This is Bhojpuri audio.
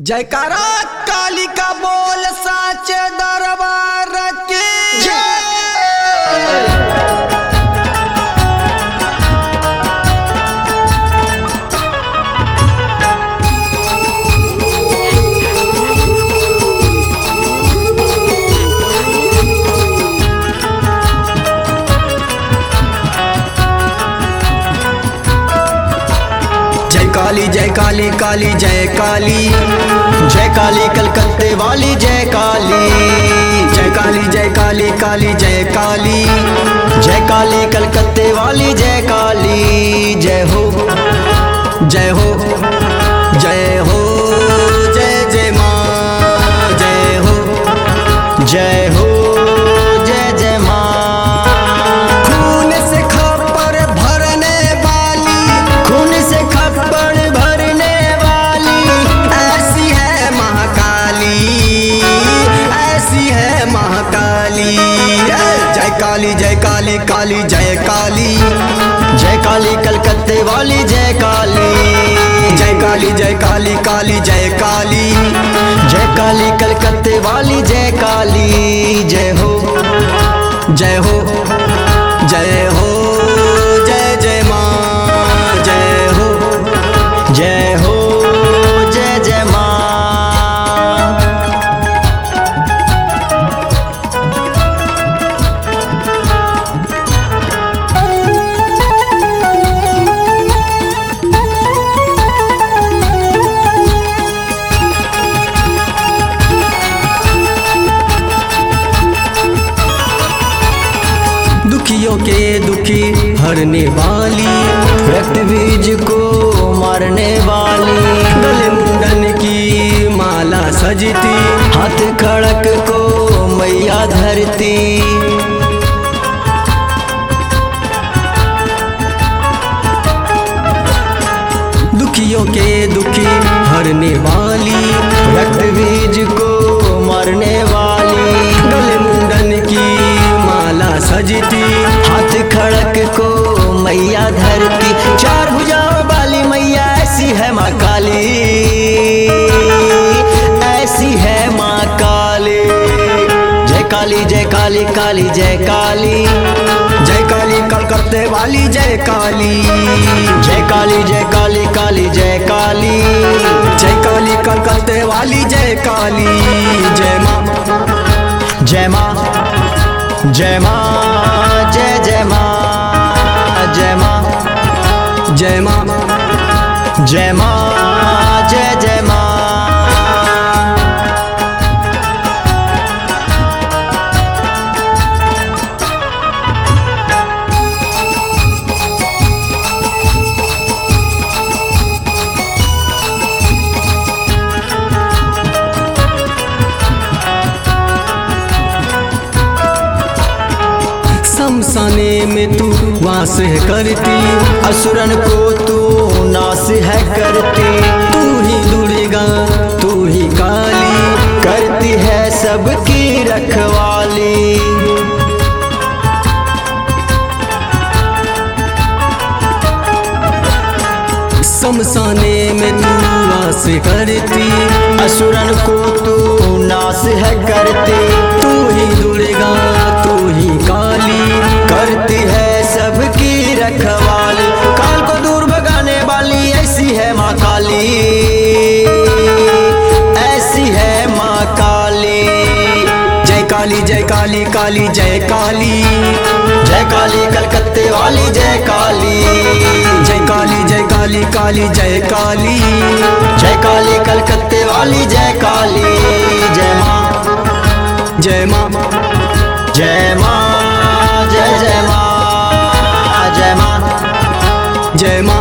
जयकारा कालिका बोल साचे दरबार की जय। काली जय काली काली जय काली जय काली कलकत्ते वाली जय काली जय काली जय काली काली जय काली जय काली कलकत्ते वाली जय काली जय हो जय हो जय हो जय जय माँ जय हो जय हो जय जय माँ। खून से खप्पर भरने वाली खून से खप्पर भरने वाली ऐसी है महाकाली ऐसी है महाकाली। जय काली जय काली काली जय काली जय काली कलकत्ते वाली जय काली जय काली जय काली काली जय काली जय काली कलकत्ते वाली जय काली जय हो जय हो जय हो जय जय माँ जय हो जय हो जय जय माँ। दुखियों के दुखी हरने वाली रक्त बीज को मारने वाली गले मुंडन की माला सजती हाथ खड़क को मैया धरती। दुखियों के दुखी हरने वाली रक्त बीज को मारने वाली गले मुंडन की माला सजती हाथ खड़क को मैया धरती। चार भुजाओं वाली मैया ऐसी है माँ काली ऐसी है माँ काली। जय काली जय काली काली जय काली जय काली कलकत्ते वाली जय काली जय काली जय काली काली जय काली जय काली कलकत्ते वाली जय काली जय माँ जय माँ जय माँ जय जय माँ जय माँ जय माँ जय माँ जय जय माँ। शमशाने में तू वास है करती असुरन को तू नाश है करती। तू ही दुर्गा तू ही काली करती है सबकी रखवाली। शमशाने में तू वास करती असुरन को तू नाश है करती। तू ही दुर्गा तू ही काली करती है सबकी रखवाली। काल को दूर भगाने वाली ऐसी है माँ काली ऐसी है माँ काली। जय काली जय काली काली जय काली जय काली कलकत्ते वाली जय काली जय काली जय काली काली जय काली जय काली कलकत्ते वाली जय काली जय माँ जय माँ जय माँ जय जय माँ जय माँ जय माँ।